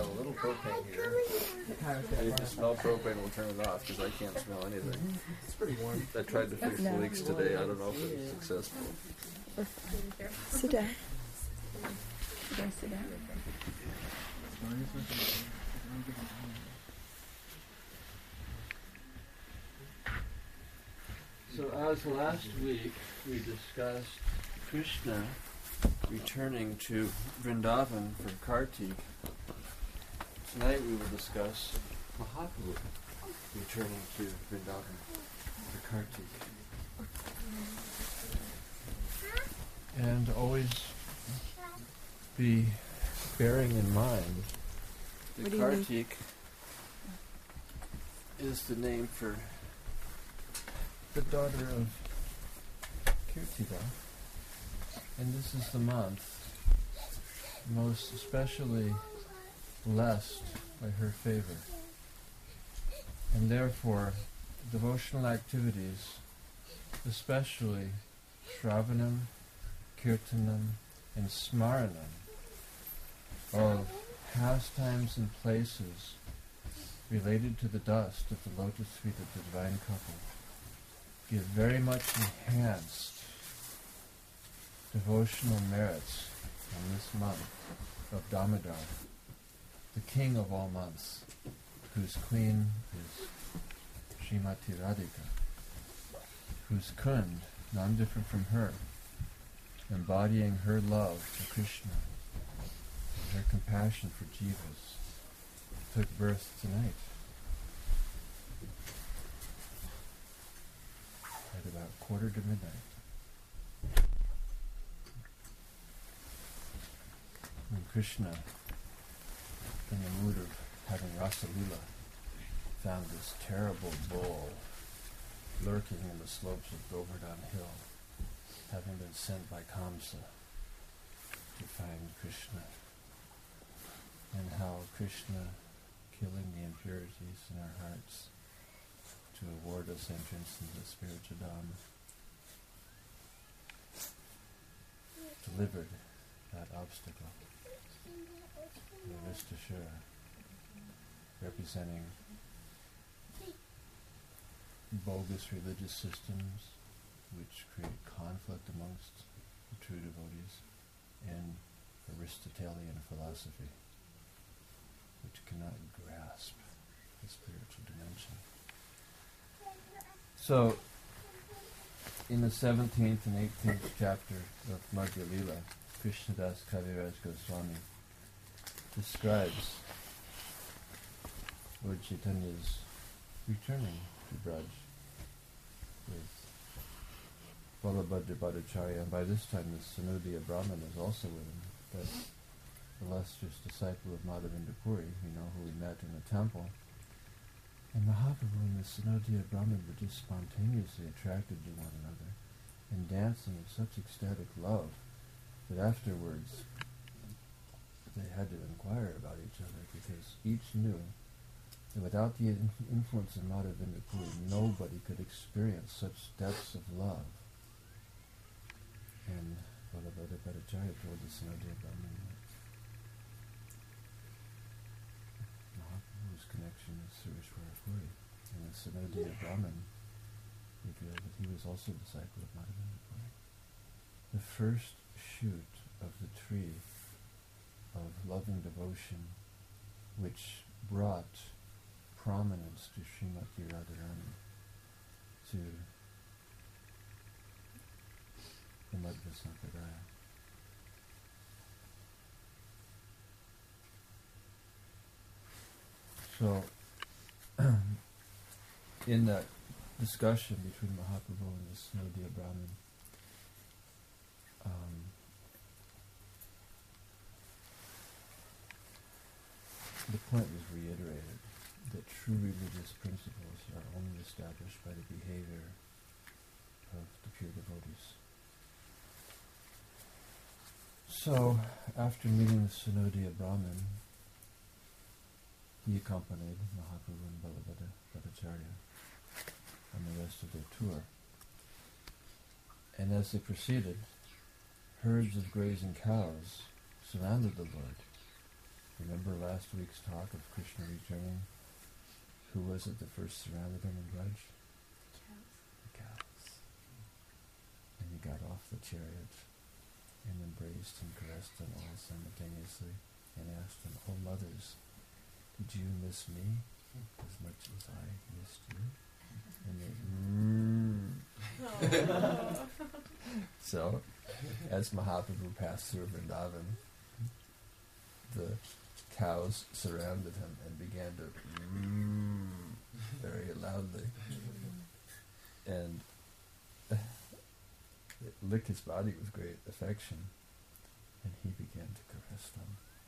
have a little propane here. If you smell propane, we'll turn it off because I can't smell anything. It's pretty warm. I tried to fix the leaks today. I don't know if it was successful. Sit down. Should I sit down? So as last week we discussed Krishna returning to Vrindavan for Kartik, tonight we will discuss Mahaprabhu returning to Vrindavan for Kartik. And always be bearing in mind that Kartik is the name for the daughter of Kirtida, and this is the month most especially blessed by her favor, and therefore devotional activities, especially Shravanam, Kirtanam, and Smaranam of pastimes and places related to the dust of the lotus feet of the divine couple give very much enhanced devotional merits in this month of Damodar, the king of all months, whose queen is Srimati Radhika, whose Kund, none different from her, embodying her love for Krishna and her compassion for jivas, took birth tonight at about 1:45. When Krishna, in the mood of having Rasalila, found this terrible bull lurking in the slopes of Govardhan Hill, having been sent by Kamsa to find Krishna, and how Krishna, killing the impurities in our hearts to award us entrance into the spiritual Dham, delivered that obstacle. The Rishishura, representing bogus religious systems which create conflict amongst the true devotees, and Aristotelian philosophy which cannot grasp the spiritual dimension. So, in the 17th and 18th chapter of Madhya Lila, Krishnadas Kaviraj Goswami describes Lord Chaitanya's returning to Braj with Balabhadra Bhattacharya, and by this time the Sanodiya Brahman is also with him, that illustrious disciple of Madhavendra Puri, who we met in the temple. And Mahaprabhu and the Sanodiya Brahman were just spontaneously attracted to one another and dancing in such ecstatic love that afterwards they had to inquire about each other, because each knew that without the influence of Madhavendra Puri, nobody could experience such depths of love. And Balabhadra Bhattacharya told the Sanodiya Brahman that Mahaprabhu's connection is Sureshwara Puri, and the Sanodiya Brahman revealed that he was also a disciple of Madhavendra Puri. The first shoot of the tree of loving devotion which brought prominence to Srimati Radharani, to the Madhva Sampradaya. So, in that discussion between Mahaprabhu and the Sanodiya Brahman, the point was reiterated that true religious principles are only established by the behavior of the pure devotees. So, after meeting the Sanodiya Brahman, he accompanied Mahaprabhu and Balabhadra Bhattacharya on the rest of their tour. And as they proceeded, herds of grazing cows surrounded the Lord, Remember last week's talk of Krishna returning? Who was it that first surrounded him and grudged? The cows. And he got off the chariot and embraced and caressed them all simultaneously and asked them, "Oh mothers, did you miss me as much as I missed you?" And they, So, as Mahaprabhu passed through Vrindavan, the cows surrounded him and began to very loudly and lick his body with great affection, and he began to caress them.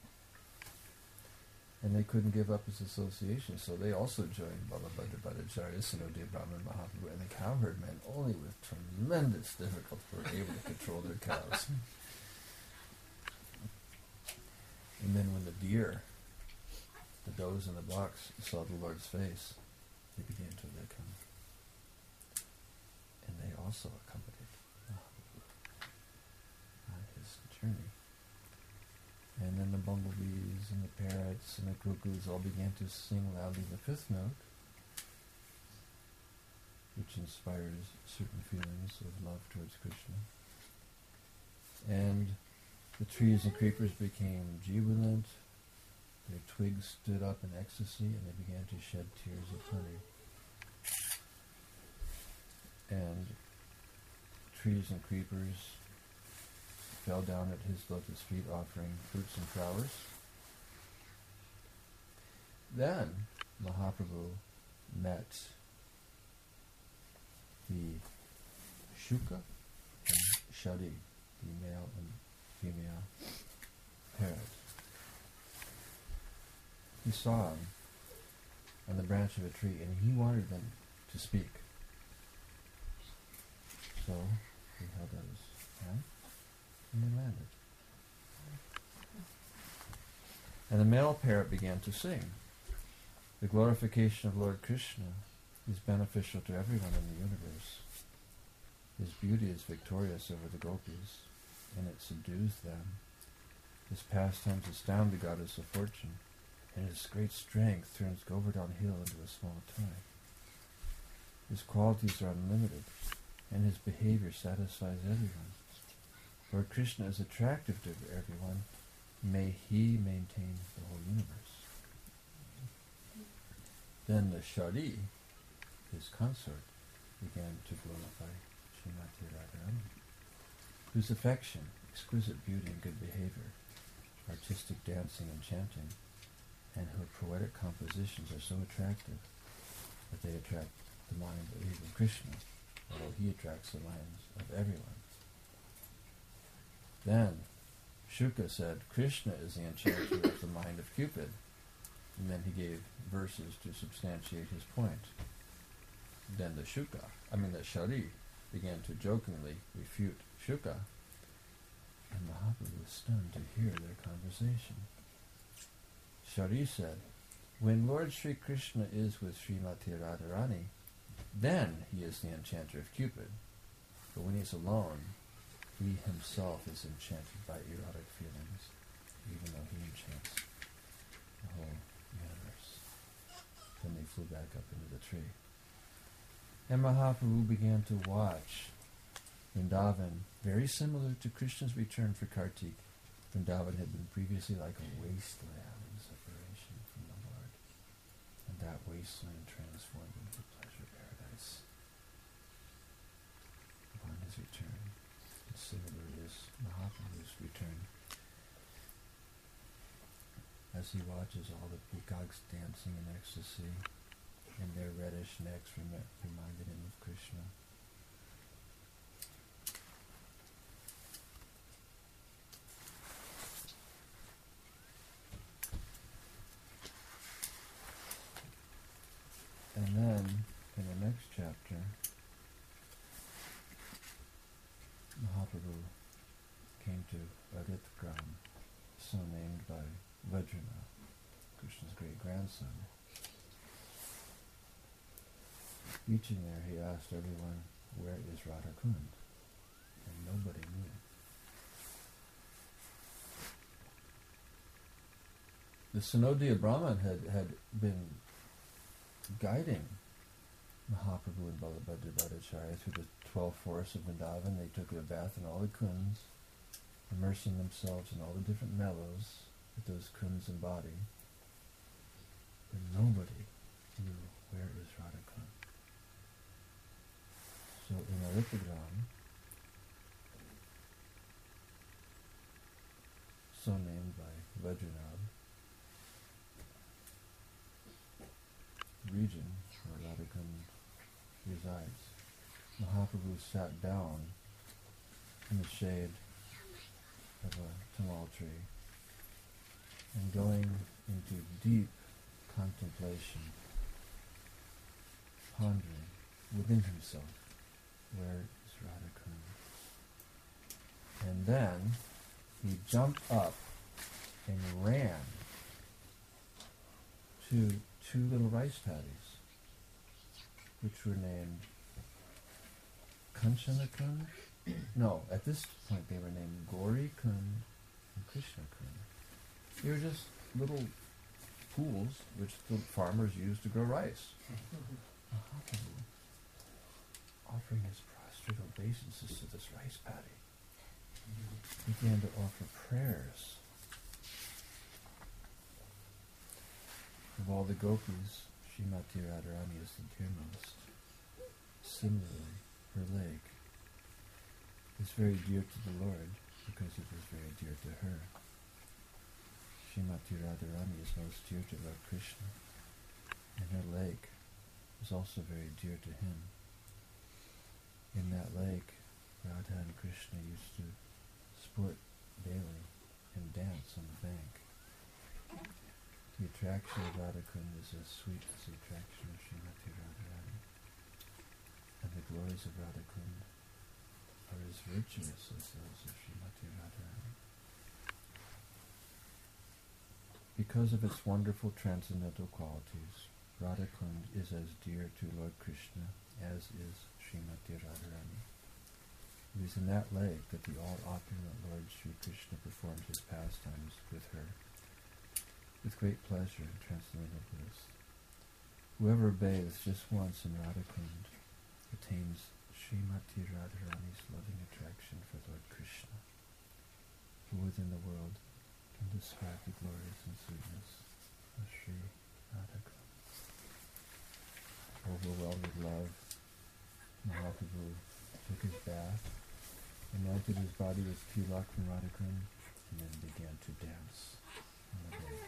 And they couldn't give up his association, so they also joined Balabhadra Bhattacharya, Sinodia Brahman Mahaprabhu, and the cowherd men, only with tremendous difficulty, were able to control their cows. And then when the deer, the does and the bucks, saw the Lord's face, they began to lick him. And they also accompanied Mahaprabhu on his journey. And then the bumblebees and the parrots and the cuckoos all began to sing loudly the fifth note, which inspires certain feelings of love towards Krishna. And the trees and creepers became jubilant, their twigs stood up in ecstasy, and they began to shed tears of honey. And trees and creepers fell down at his lotus feet offering fruits and flowers. Then Mahaprabhu met the Shuka and Shadi, the male and female parrot. He saw him on the branch of a tree, and he wanted them to speak. So he held out his hand, and they landed. And the male parrot began to sing. The glorification of Lord Krishna is beneficial to everyone in the universe. His beauty is victorious over the gopis, and it subdues them. His pastimes astound the goddess of fortune, and his great strength turns Govardhan Hill into a small toy. His qualities are unlimited, and his behavior satisfies everyone. Lord Krishna is attractive to everyone. May he maintain the whole universe. Then the Shadi, his consort, began to glorify Srimati Radharani, whose affection, exquisite beauty and good behavior, artistic dancing and chanting, and her poetic compositions are so attractive that they attract the mind of even Krishna, although he attracts the minds of everyone. Then Shuka said, "Krishna is the enchanter of the mind of Cupid," and then he gave verses to substantiate his point. Then the Shadi began to jokingly refute Shuka, and Mahaprabhu was stunned to hear their conversation. Shari said, "When Lord Sri Krishna is with Srimati Radharani, then he is the enchanter of Cupid. But when he is alone, he himself is enchanted by erotic feelings, even though he enchants the whole universe." Then they flew back up into the tree. And Mahaprabhu began to watch Vrindavan, very similar to Krishna's return for Kartik. Vrindavan had been previously like a wasteland in separation from the Lord, and that wasteland transformed into pleasure paradise upon his return. And similar is Mahaprabhu's return. As he watches all the peacocks dancing in ecstasy, and their reddish necks reminded him of Krishna. And then, in the next chapter, Mahaprabhu came to Aritgram, so named by Vajrana, Krishna's great-grandson. Reaching there, he asked everyone, "Where is Radhakund?" And nobody knew. the Sinodia Brahman had been guiding Mahaprabhu and Balabhadra Bhattacharya through the 12 forests of Vrindavan. They took a bath in all the kunds, immersing themselves in all the different mellows that those kunds embody. But nobody knew where is Radhakund. So in Aripagram, so named by Vajranabh, region where Radhakund resides, Mahaprabhu sat down in the shade of a tamal tree and going into deep contemplation, pondering within himself, where is Radhakund? And then he jumped up and ran to 2 little rice paddies, which were named Kanchana Kund. No, at this point they were named Gauri Kund and Krishna Kund. They were just little pools which the farmers used to grow rice. Mahaprabhu, offering his prostrate obeisances to this rice paddy, began to offer prayers. Of all the gopis, Srimati Radharani is the dearmost. Similarly, her leg is very dear to the Lord because it is very dear to her. Srimati Radharani is most dear to Lord Krishna, and her lake is also very dear to him. In that lake, Radha and Krishna used to sport daily and dance on the bank. The attraction of Radhakund is as sweet as the attraction of Srimati Radharani, and the glories of Radhakund are as virtuous as those of Srimati Radharani. Because of its wonderful transcendental qualities, Radhakund is as dear to Lord Krishna as is Srimati Radharani. It is in that lake that the all-opulent Lord Sri Krishna performed his pastimes with her, with great pleasure and transcendental bliss. Whoever bathes just once in Radhakund attains Srimati Radharani's loving attraction for Lord Krishna, who within the world can describe the glories and sweetness of Sri Radhakund. Overwhelmed with love, Mahaprabhu took his bath, anointed his body with tilak from Radhakund, and then began to dance on the bank.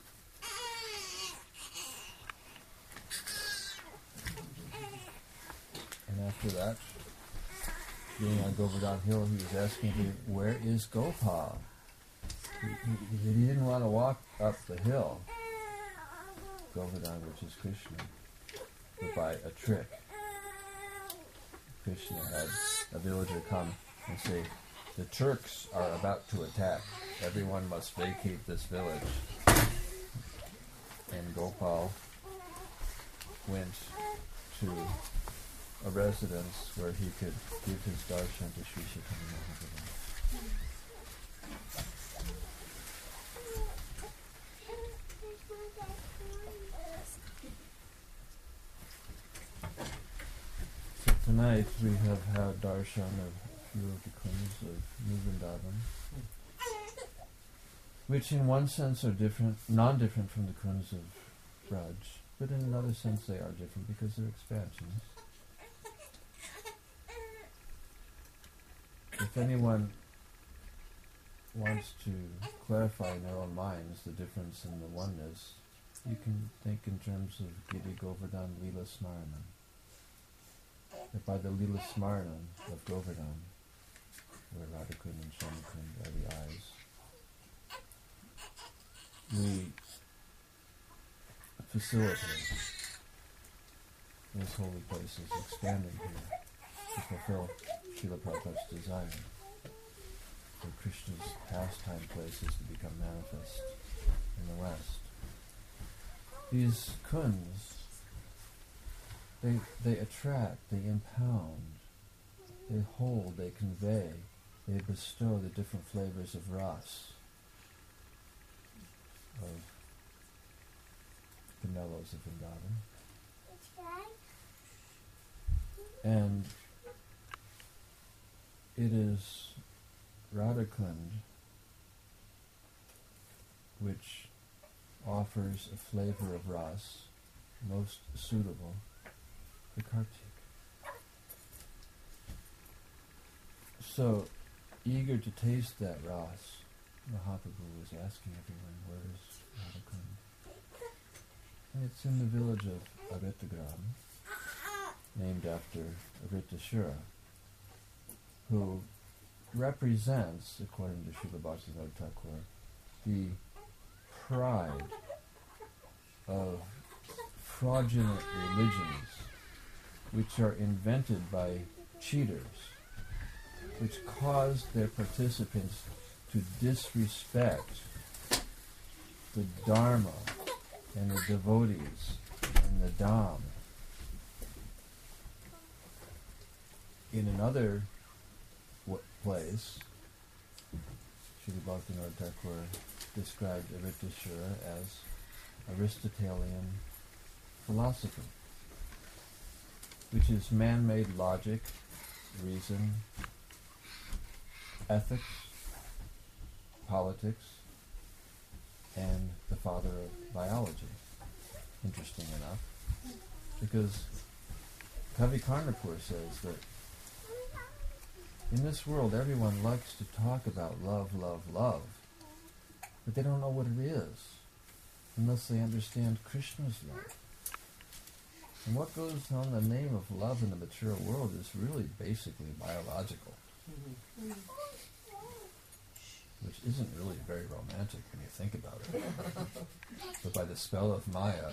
And after that, being on Govardhan Hill, he was asking me, where is Gopal? He didn't want to walk up the hill, Govardhan, which is Krishna, but by a trick. Krishna had a villager come and say, the Turks are about to attack. Everyone must vacate this village. And Gopal went to a residence where he could give his darshan to Sri Chaitanya Mahaprabhu. So tonight we have had darshan of a few of the kunds of New Vrindavan, which in one sense are different, non-different from the kunds of Braj, but in another sense they are different because they're expansions. If anyone wants to clarify in their own minds the difference in the oneness, you can think in terms of Giri Govardhan Leela Smaranam. That by the Leela Smaranam of Govardhan, where Radhakund and Shamakund are the eyes, we facilitate those holy places expanding here to fulfill Srila Prabhupada's desire for Krishna's pastime places to become manifest in the West. These kunds, they attract, they impound, they hold, they convey, they bestow the different flavors of ras, of fellows of Vrindavan. And it is Radhakund which offers a flavor of ras most suitable for Kartik. So, eager to taste that ras, Mahaprabhu was asking everyone, where is Radhakund? And it's in the village of Aritagram, named after Aritashura, who represents, according to Srila Bhaktivinoda Thakur, the pride of fraudulent religions which are invented by cheaters, which cause their participants to disrespect the Dharma and the devotees and the Dham. In another place, Srila Bhaktivinoda Thakur described Aritashura as Aristotelian philosophy, which is man-made logic, reason, ethics, politics, and the father of biology. Interesting enough, because Kavi Karnapur says that in this world everyone likes to talk about love, love, love, but they don't know what it is unless they understand Krishna's love. And what goes on the name of love in the material world is really basically biological, which isn't really very romantic when you think about it. But by the spell of Maya,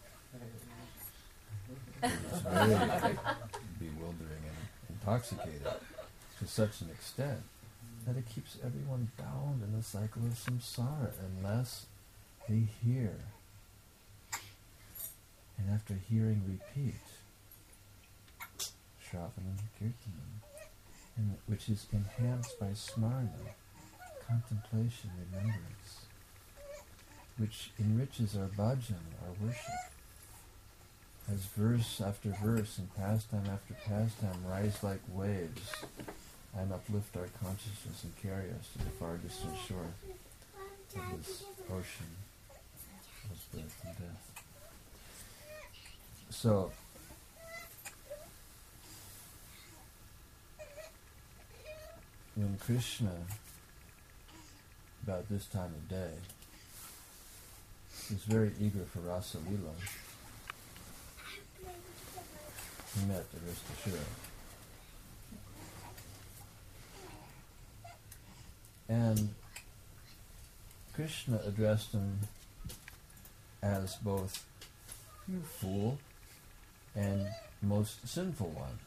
it's very bewildering and intoxicating to such an extent that it keeps everyone bound in the cycle of samsara unless they hear. And after hearing, repeat. Shravanam Kirtanam, which is enhanced by smarna, contemplation, remembrance, which enriches our bhajan, our worship. As verse after verse and pastime after pastime rise like waves and uplift our consciousness and carry us to the far distant shore of this ocean of birth and death. So, when Krishna, about this time of day, was very eager for Rasa Lila, he met Aristasura. And Krishna addressed him as both "you fool" and "most sinful one."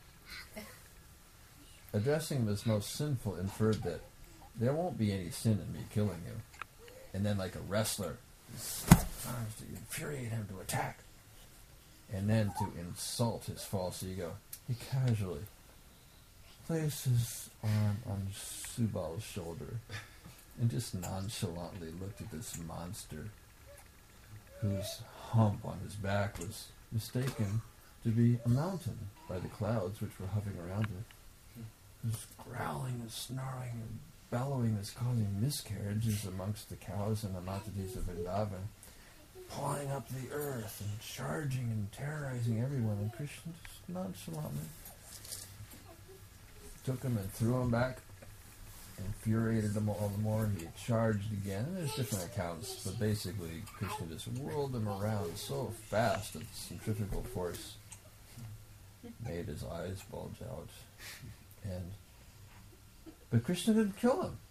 Addressing him as most sinful inferred that there won't be any sin in me killing you. And then like a wrestler, snap his arms to infuriate him to attack. And then to insult his false ego, he casually placed his arm on Subal's shoulder and just nonchalantly looked at this monster whose hump on his back was mistaken to be a mountain by the clouds which were hovering around it. It was growling and snarling and bellowing that's causing miscarriages amongst the cows and the Matadis of Vrindavan, pawing up the earth and charging and terrorizing everyone, and Krishna just nonchalantly took him and threw him back, infuriated him all the more. He charged again, and there's different accounts, but basically Krishna just whirled him around so fast that the centrifugal force made his eyes bulge out. But Krishna didn't kill him.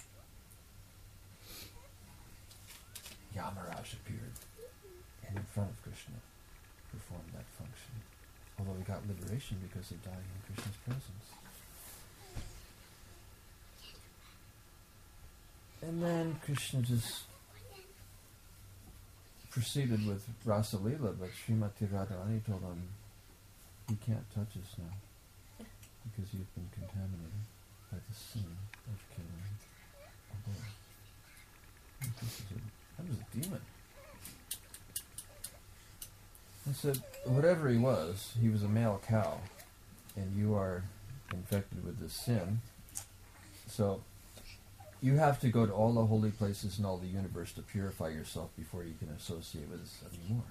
Yamaraj appeared, and in front of Krishna performed that function, although he got liberation because of dying in Krishna's presence. And then Krishna just proceeded with Rasa Lila, but Srimati Radharani told him, "You can't touch us now, because you've been contaminated by the sin of killing a boy." That was a demon. said, whatever he was a male cow, and you are infected with this sin. So you have to go to all the holy places in all the universe to purify yourself before you can associate with us anymore.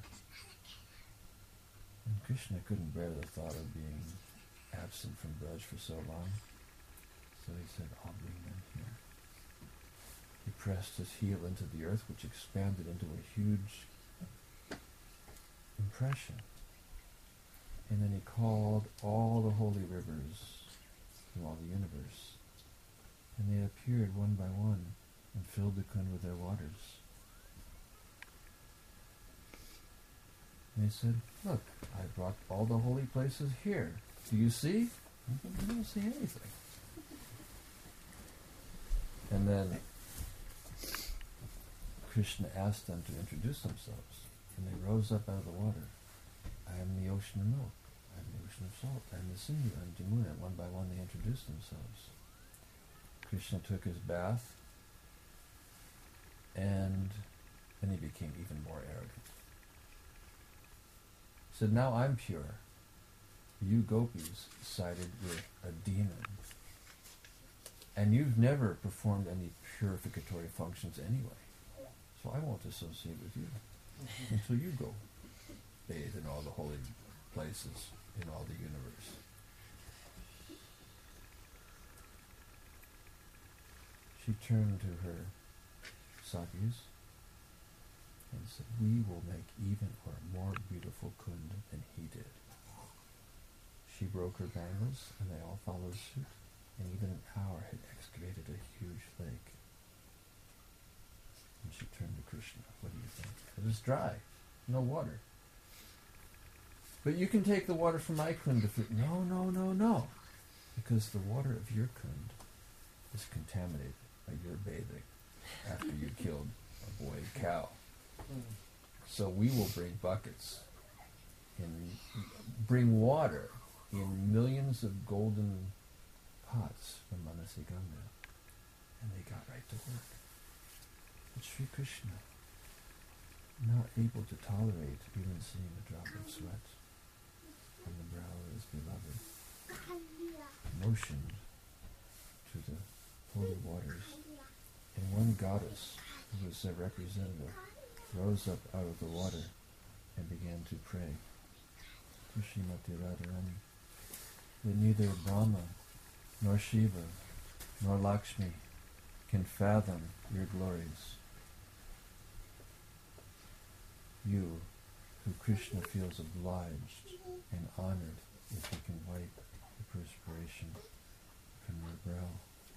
And Krishna couldn't bear the thought of being absent from Braj for so long. So he said, I'll bring them here. He pressed his heel into the earth, which expanded into a huge impression. And then he called all the holy rivers from all the universe. And they appeared one by one and filled the Kund with their waters. And he said, look, I brought all the holy places here. Do you see? I don't see anything. And then Krishna asked them to introduce themselves. And they rose up out of the water. I am the ocean of milk. I am the ocean of salt. I am the Sindhu. I am Jamuna. One by one they introduced themselves. Krishna took his bath, and then he became even more arrogant. He said, now I'm pure. You gopis sided with a demon. And you've never performed any purificatory functions anyway. So I won't associate with you until you go bathe in all the holy places in all the universe. She turned to her Sakis and said, we will make even or more beautiful Kund than he did. She broke her bangles and they all followed suit, and even an hour had excavated a huge lake. And she turned to Krishna. What do you think? It is dry, no water. But you can take the water from my Kund. No, no, no, no. Because the water of your Kund is contaminated by your bathing after you killed a boy cow. So we will bring buckets and bring water in millions of golden pots from Manasiganga. And they got right to work. But Sri Krishna, not able to tolerate even seeing a drop of sweat from the brow of his beloved, motioned to the holy waters, and one goddess, who was their representative, rose up out of the water and began to pray to Srimati Radharani that neither Brahma, nor Shiva, nor Lakshmi can fathom your glories. You, who Krishna feels obliged and honored if he can wipe the perspiration from your brow,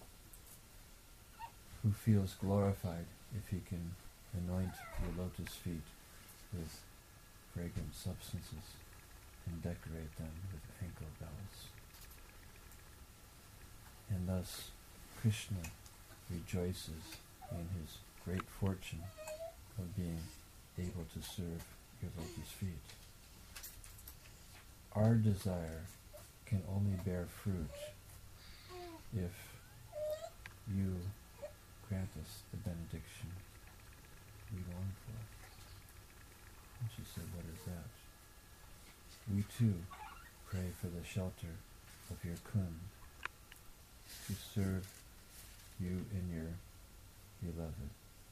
who feels glorified if he can anoint your lotus feet with fragrant substances and decorate them with ankle bells. And thus Krishna rejoices in his great fortune of being able to serve your lotus feet. Our desire can only bear fruit if you grant us the benediction we long for. And she said, what is that? We too pray for the shelter of your Kund to serve you in your beloved.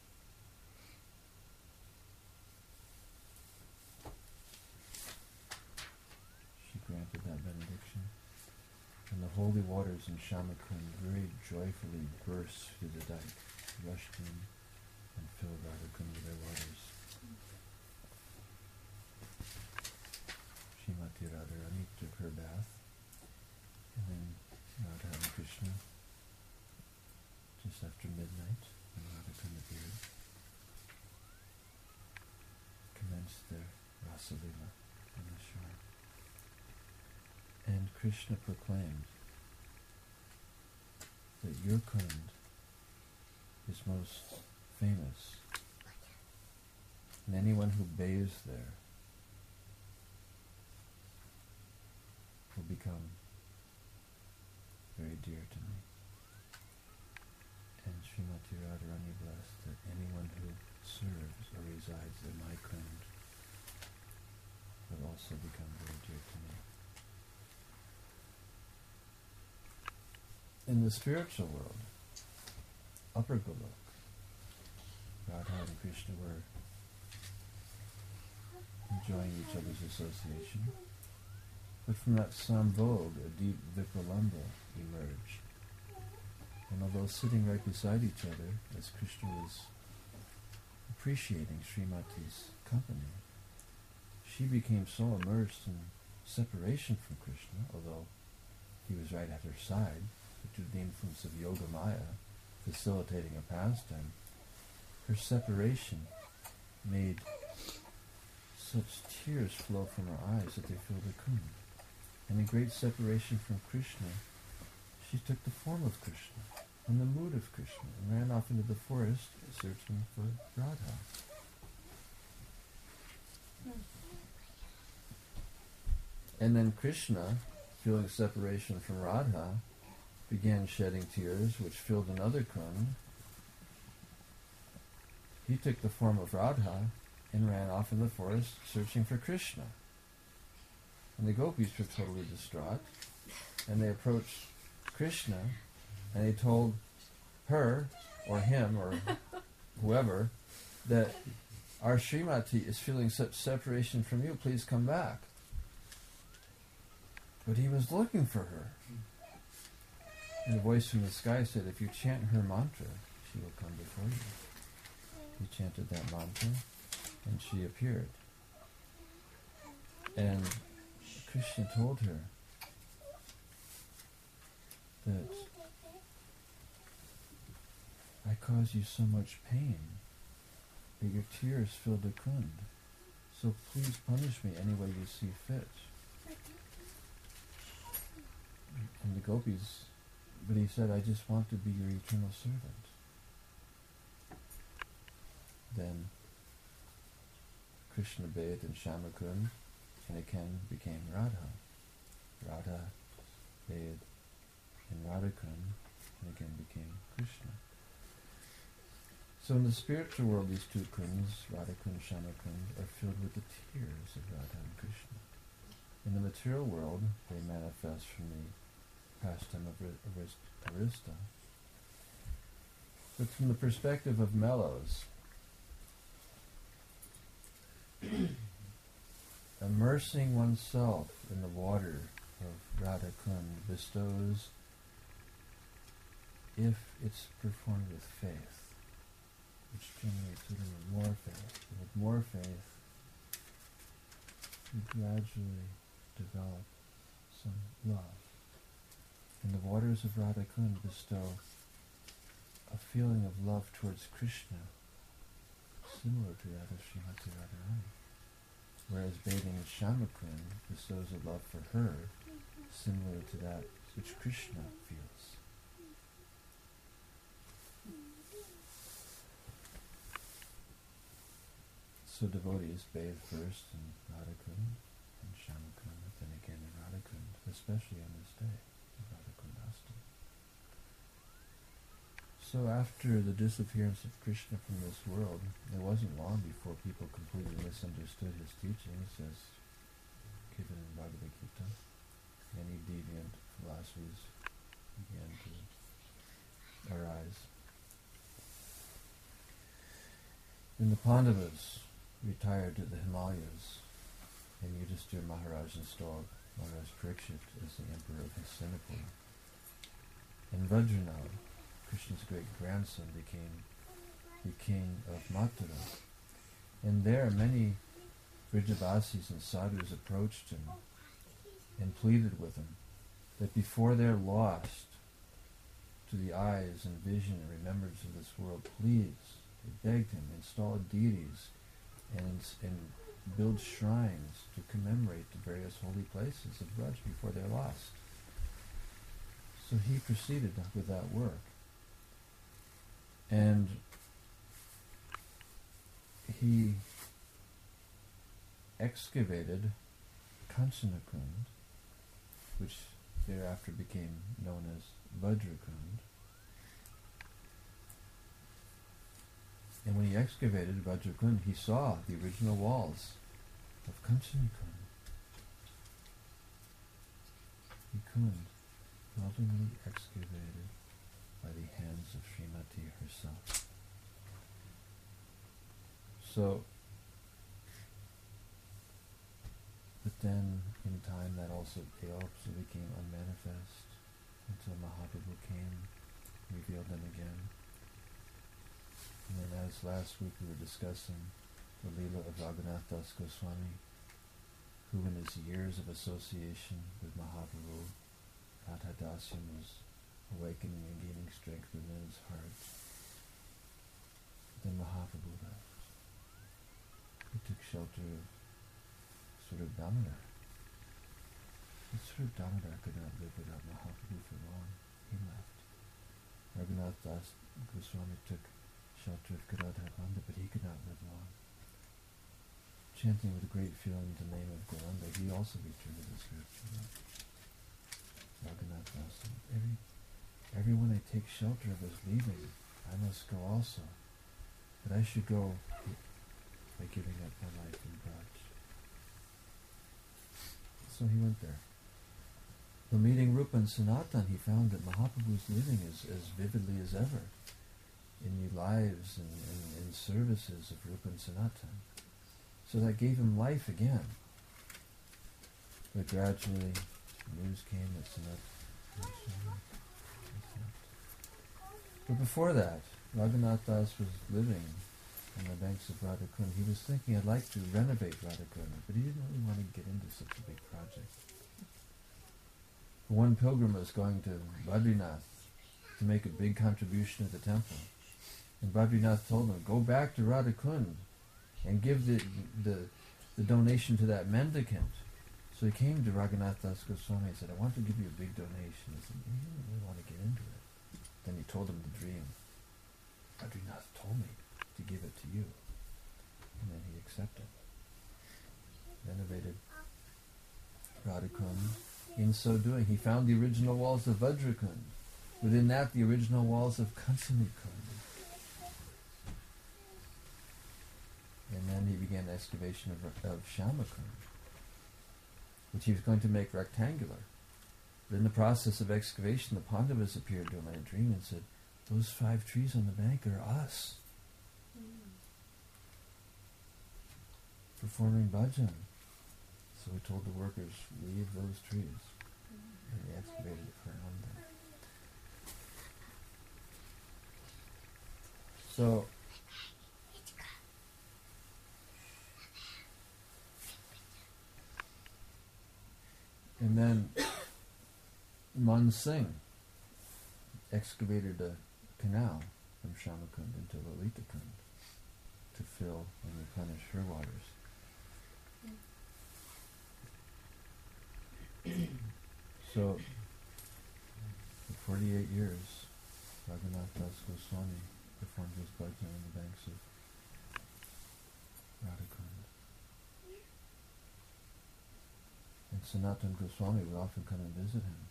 She granted that benediction, and the holy waters in Shamakund very joyfully burst through the dike, rushed in, and filled Radhakund with their waters. Srimati Radharani took her bath, and then Radha and Krishna, just after midnight, when Radhakund appeared, commenced their Rasalila on the shore. And Krishna proclaimed that your Kund is most famous, and anyone who bathes there will become very dear to me. And Srimati Radharani blessed that anyone who serves or resides in my Kund will also also become very dear to me. In the spiritual world, Upper Golok, Radha and Krishna were enjoying each other's association, but from that sambhog, a deep vipralambha emerged. And although sitting right beside each other, as Krishna was appreciating Srimati's company, she became so immersed in separation from Krishna, although he was right at her side, but due to the influence of Yoga Maya facilitating a pastime, her separation made such tears flow from her eyes that they filled her kund. And in great separation from Krishna, she took the form of Krishna and the mood of Krishna and ran off into the forest searching for Radha. And then Krishna, feeling separation from Radha, began shedding tears, which filled another kund. He took the form of Radha and ran off in the forest searching for Krishna. And the gopis were totally distraught, and they approached Krishna, and they told her, or him, or whoever, that our Srimati is feeling such separation from you, please come back. But he was looking for her. And a voice from the sky said, if you chant her mantra, she will come before you. He chanted that mantra, and she appeared. And Krishna told her that I caused you so much pain that your tears filled the kund. So please punish me any way you see fit. And the gopis, but he said, I just want to be your eternal servant. Then Krishna bathed in Shamakund and again became Radha. Radha bathed in Radhakund and again became Krishna. So in the spiritual world, these two kunds, Radhakund and Shamakund, are filled with the tears of Radha and Krishna. In the material world, they manifest from the pastime of Arista. But from the perspective of mellows, immersing oneself in the water of Radhakund bestows, if it's performed with faith, which generates a little more faith. And with more faith, you gradually develop some love. And the waters of Radhakund bestow a feeling of love towards Krishna, similar to that of Srimati Radharani. Whereas bathing in Shamakund bestows a love for her, similar to that which Krishna feels. So devotees bathe first in Radhakund and Shamakund, then again in Radhakund, especially on this day, Radhakundastami. So after the disappearance of Krishna from this world, it wasn't long before people completely misunderstood his teachings, as given in Bhagavad Gita. Many deviant philosophies began to arise. When the Pandavas retired to the Himalayas, and Yudhishthira Maharaj installed Maharaj Parikshit as the emperor of Hastinapur, and Vajranal, Krishna's great grandson, became the king of Mathura. And there many Vrajavasis and sadhus approached him and pleaded with him that before they're lost to the eyes and vision and remembrance of this world, please, they begged him, install deities and build shrines to commemorate the various holy places of Vraj before they're lost. So he proceeded with that work. And he excavated Kanchanakund, which thereafter became known as Vajrakund. And when he excavated Vajrakund, he saw the original walls of Kanchanakund. Kund, lovingly excavated by the hands of Srimati herself. So, but then in time they also became unmanifest until Mahaprabhu came, revealed them again. And then as last week we were discussing the Leela of Raghunath Das Goswami, who in his years of association with Mahaprabhu, Radha Dasyam was awakening and gaining strength within his heart. Then Mahaprabhu left. He took shelter of Sort of Damodar. But Sort of Damodar could not live without Mahaprabhu for long. He left. Raghunath Das Goswami took shelter of Gadadhar Pandit, but he could not live long. Chanting with great feeling the name of Gauranga, he also returned to this earth. Raghunath Das said, everyone I take shelter of is leaving. I must go also. But I should go by giving up my life in Braj. So he went there. But meeting Rupa and Sanatan, he found that Mahaprabhu was living as vividly as ever in the lives and services of Rupa and Sanatan. So that gave him life again. But gradually, news came that Sanatan. But before that, Raghunath Das was living on the banks of Radhakund. He was thinking, I'd like to renovate Radhakund, but he didn't really want to get into such a big project. One pilgrim was going to Badrinath to make a big contribution to the temple. And Badrinath told him, go back to Radhakund and give the donation to that mendicant. So he came to Raghunath Das Goswami and said, I want to give you a big donation. He said, you didn't really want to get into it. Then he told him the dream. Badrinath told me to give it to you. And then he accepted. Renovated Radhakund. In so doing, he found the original walls of Vajrakund. Within that, the original walls of Kansanikund. And then he began the excavation of Shyamakund, which he was going to make rectangular. But in the process of excavation, the Pandavas appeared to him in a dream and said, those 5 trees on the bank are us. Performing bhajan. So he told the workers, leave those trees. And they excavated it for Ananda. So, and then Man Singh excavated a canal from Shyamakund into Lalitakund to fill and replenish her waters. So, for 48 years, Raghunath Das Goswami performed his bhajan on the banks of Radhakund. And Sanatan Goswami would often come and visit him.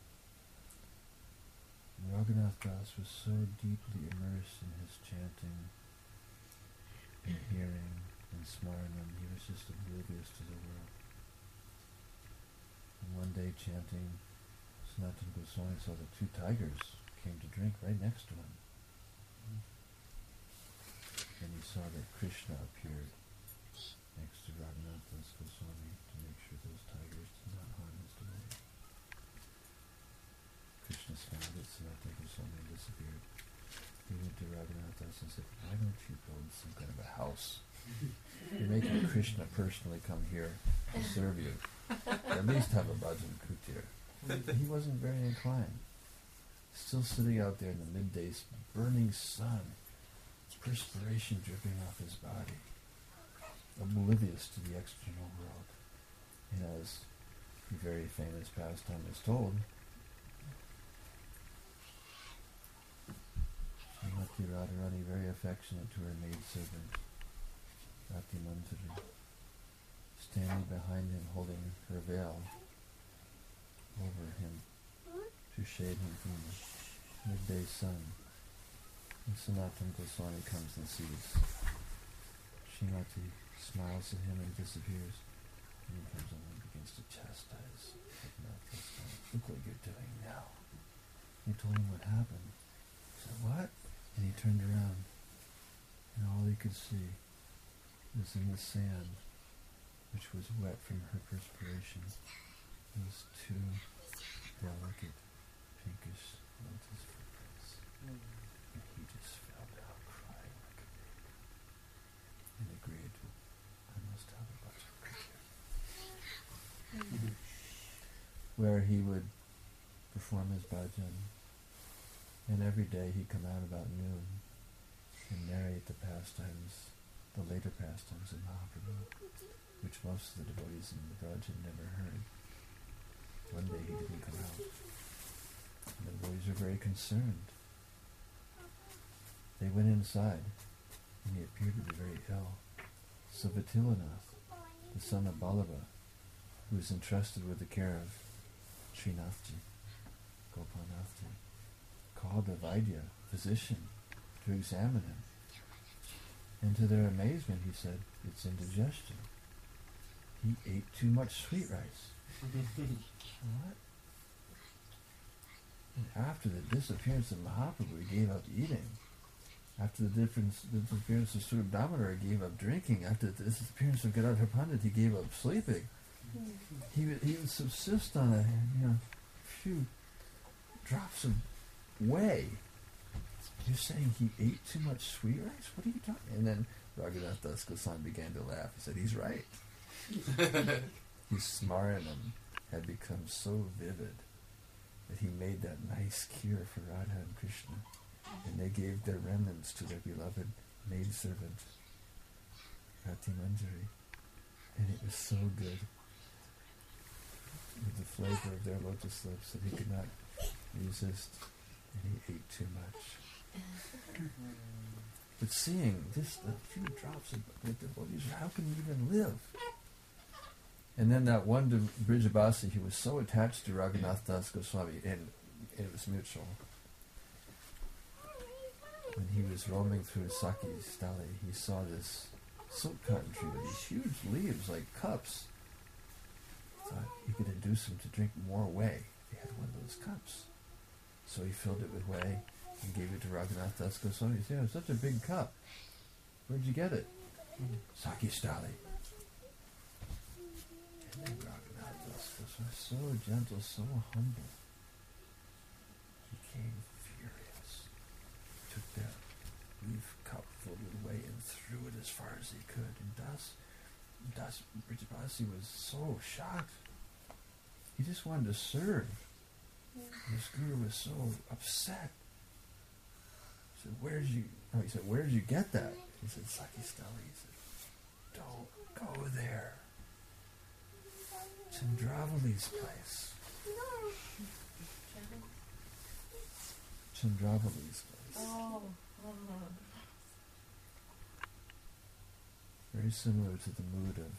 And Raghunath Das was so deeply immersed in his chanting and hearing and smaranam, he was just oblivious to the world. And one day chanting, Sanatan Goswami saw that 2 tigers came to drink right next to him. And he saw that Krishna appeared next to Raghunath Das Goswami to make sure those tigers did not harm his devotee. Krishna smiled at Sanatan Goswami and disappeared. He went to Raghunath Das and said, why don't you build some kind of a house? You're making Krishna personally come here to serve you. At least have a bhajan kutir. He wasn't very inclined. Still sitting out there in the midday burning sun, perspiration dripping off his body, oblivious to the external world. And as the very famous pastime is told, Srimati Radharani, very affectionate to her maidservant, Rati Manjari, standing behind him holding her veil over him to shade him from the midday sun. And Sanatan Goswami comes and sees. Srimati smiles at him and disappears. And he comes over and begins to chastise Raghunath Goswami. Look what you're doing now. He told him what happened. He said, what? And he turned around, and all he could see was in the sand, which was wet from her perspiration, those two delicate pinkish lotus footprints. And he just fell down crying like a baby and agreed, I must have a bunch of cricket. Where he would perform his bhajan, and every day he'd come out about noon and narrate the pastimes, the later pastimes of Mahaprabhu, which most of the devotees in the Braj had never heard. One day he didn't come out, and the devotees were very concerned. They went inside, and he appeared to be very ill. So Vitilanath, the son of Ballabha, who was entrusted with the care of Srinathji, Gopalnathji, called a Vaidya, physician, to examine him. And to their amazement, he said, it's indigestion. He ate too much sweet rice. What? And after the disappearance of Mahaprabhu, he gave up eating. After the disappearance of Swarup Damodar, he gave up drinking. After the disappearance of Gadadhar Pandit, he gave up sleeping. He would subsist on a few drops of whey. You're saying he ate too much sweet rice? What are you talking? And then Raghunath Das Goswami began to laugh. He said, he's right. His smaranam had become so vivid that he made that nice cure for Radha and Krishna. And they gave their remnants to their beloved maidservant, Rati Manjari. And it was so good with the flavor of their lotus lips that he could not resist, and he ate too much. But seeing this, a few drops of the devotees, how can he even live? And then that one Brijabasi, he was so attached to Raghunath Das Goswami, and it was mutual. When he was roaming through Saki Stali, he saw this silk cotton tree with these huge leaves like cups. Thought he could induce him to drink more whey. He had one of those cups. So he filled it with whey and gave it to Raghunath Das Goswami. He said, such a big cup. Where'd you get it? Saki Stali. And then Raghunath Das Goswami, so gentle, so humble, he became furious. Took that leaf cup filled with whey and threw it as far as he could. And Das Brijabasi was so shocked. He just wanted to serve. His guru was so upset. He said, where'd you get that? He said, Saki Stali. He said, don't go there. Chandravali's place. Chandravali's place. Very similar to the mood of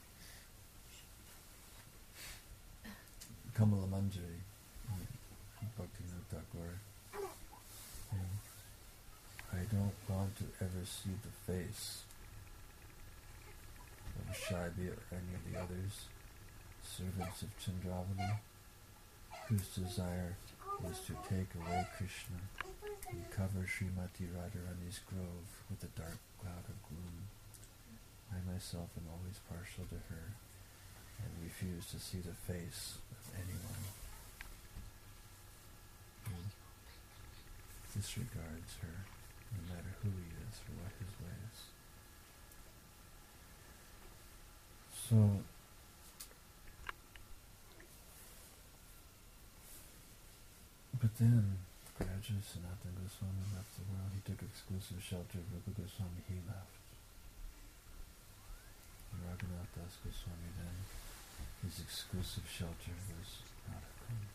Kamala Manjari in Bhaktivinoda Thakur. I don't want to ever see the face of Shaibi or any of the others, servants of Chandravali, whose desire is to take away Krishna and cover Srimati Radharani's grove with a dark cloud of gloom. I myself am always partial to her and refuse to see the face of anyone who disregards her, no matter who he is or what his ways. So, but then, gradually Sanatana Goswami left the world. He took exclusive shelter of Rupa Goswami. He left. And Raghunath Das Goswami then, his exclusive shelter was Radha.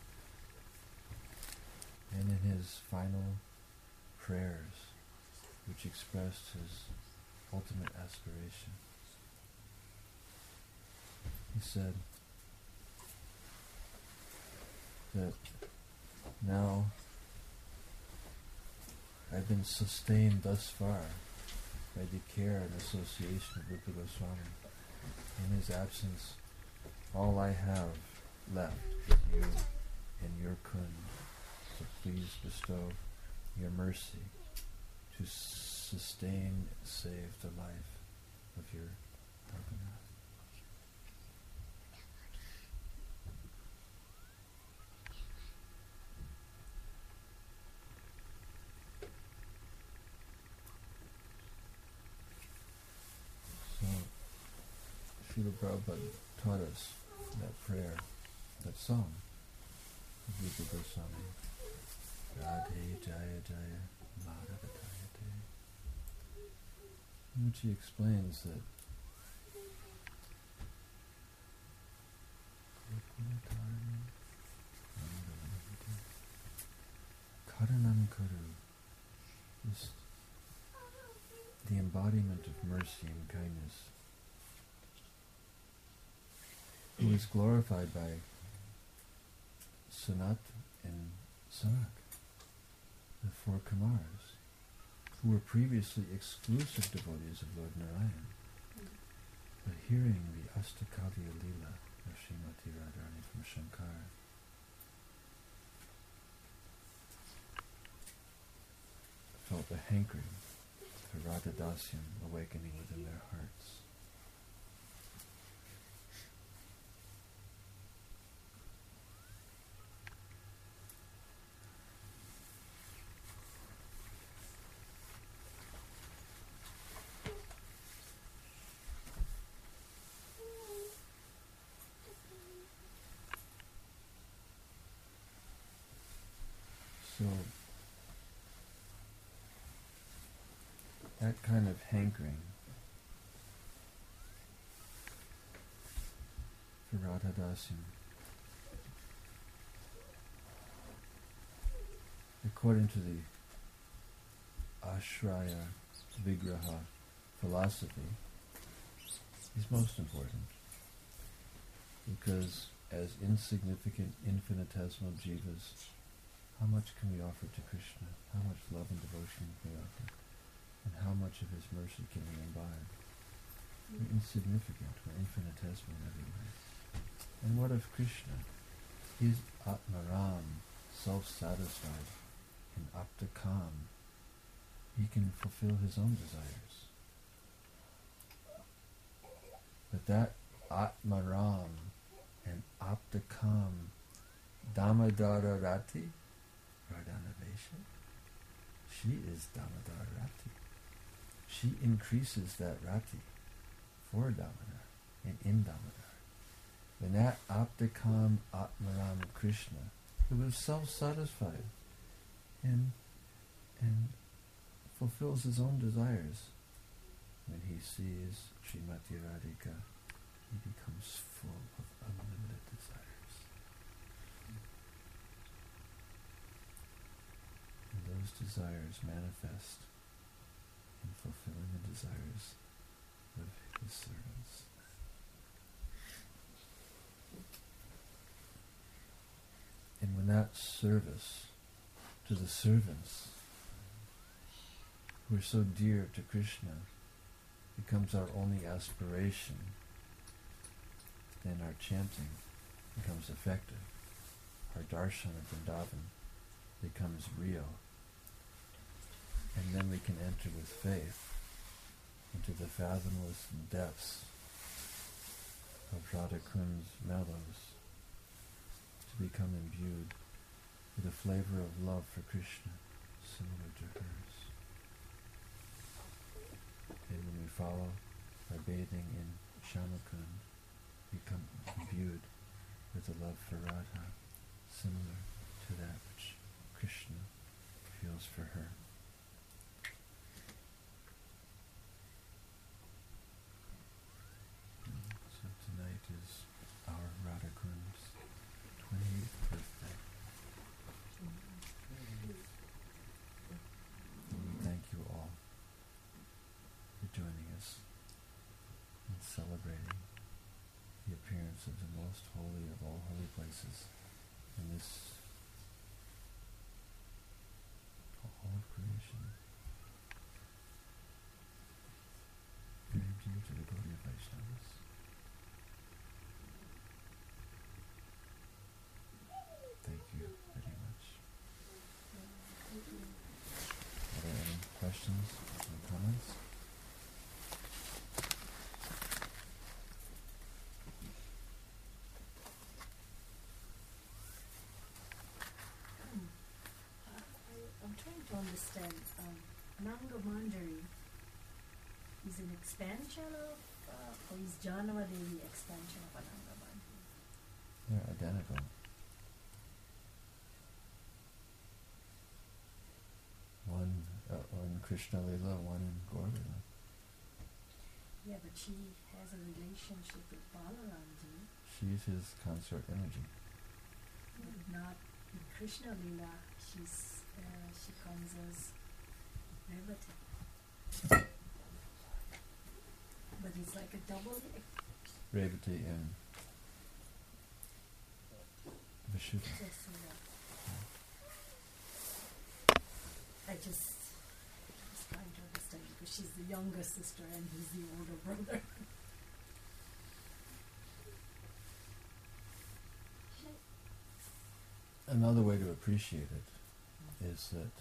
And in his final prayers, which expressed his ultimate aspiration, he said that now I've been sustained thus far by the care and association of Rupa Goswami. In his absence, all I have left is you and your kund. So please bestow your mercy to sustain, save the life of your Raghunath. So, Srila Prabhupada taught us that prayer, that song of Rupa Goswami. Radhe Jaya Jaya Madhava Jayate. In which he explains that Karanam Kuru is the embodiment of mercy and kindness, who is glorified by Sanat and Sanak, the four Kumars, who were previously exclusive devotees of Lord Narayan. But hearing the Astakavya Leela of Srimati Radharani from Shankara, felt a hankering for Radha Dasyam awakening within their hearts. So, that kind of hankering for Radha Dasyam, according to the Ashraya Vigraha philosophy, is most important, because as insignificant, infinitesimal jivas, how much can we offer to Krishna? How much love and devotion can we offer? And how much of his mercy can we imbibe? We're insignificant, we're infinitesimal in every way. And what of Krishna? He is Atmaram, self-satisfied, and Aptakam. He can fulfill his own desires. But that Atmaram and Aptakam, Damodara Rati, Radhanavesha, she is Damodara Rati. She increases that Rati for Damodar and in Damodar. When that Aptakam Atmaram Krishna, who is self-satisfied and fulfills his own desires, when he sees Srimati Radhika, he becomes full of unlimited desires. And those desires manifest in fulfilling the desires of his servants. And when that service to the servants who are so dear to Krishna becomes our only aspiration, then our chanting becomes effective. Our darshan of Vrindavan becomes real. And then we can enter with faith into the fathomless depths of Radha Kund's mellows, to become imbued with a flavor of love for Krishna similar to hers. And when we follow by bathing in Shamakund, we become imbued with a love for Radha similar to that which Krishna feels for her. So tonight is our Radha Kund's 28th birthday. And we thank you all for joining us in celebrating the appearance of the most holy of all holy places in this all of creation. Very dear to the Gaudiya Vaishnavas. understand. Nanga Manjari is an expansion of, or is Janava Devi expansion of Ananga Manjari? They're identical. One in Krishna Lila, one in Gaur Lila. Yeah, but she has a relationship with Balaramji. She's his consort energy. Not in Krishna Lila. She comes as Revati. But it's like a double. Revati and Vishuddha. I just was trying to understand because she's the younger sister and he's the older brother. Another way to appreciate it is that,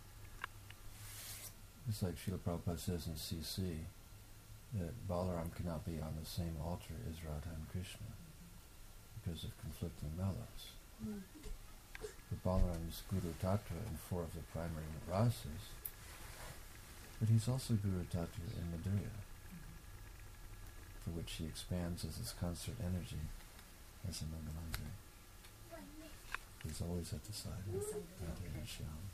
it's like Srila Prabhupada says in CC, that Balaram cannot be on the same altar as Radha and Krishna because of conflicting mellows. But Balaram is Guru Tattva in 4 of the primary rasas, but he's also Guru Tattva in Madhurya, for which he expands as his consort energy as a Mangalandri. He's always at the side of Radha and Shyam.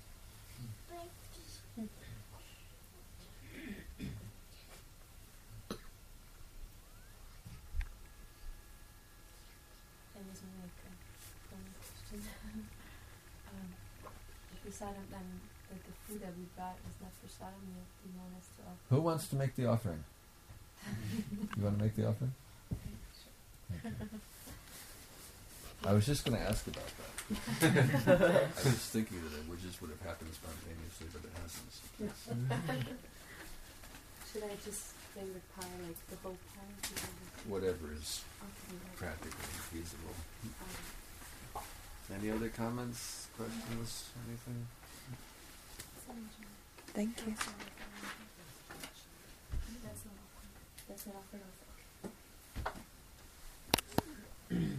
Prasadam, then the food that we brought is not prasadam. You want us to offer. Who wants to make the offering? You want to make the offering? Okay. I was just going to ask about that. I was thinking that it just would have happened spontaneously, but it hasn't. Should I just bring the pie, like the whole pie? Whatever is Okay. practically feasible. Any other comments, questions, anything? Thank you. That's not offered.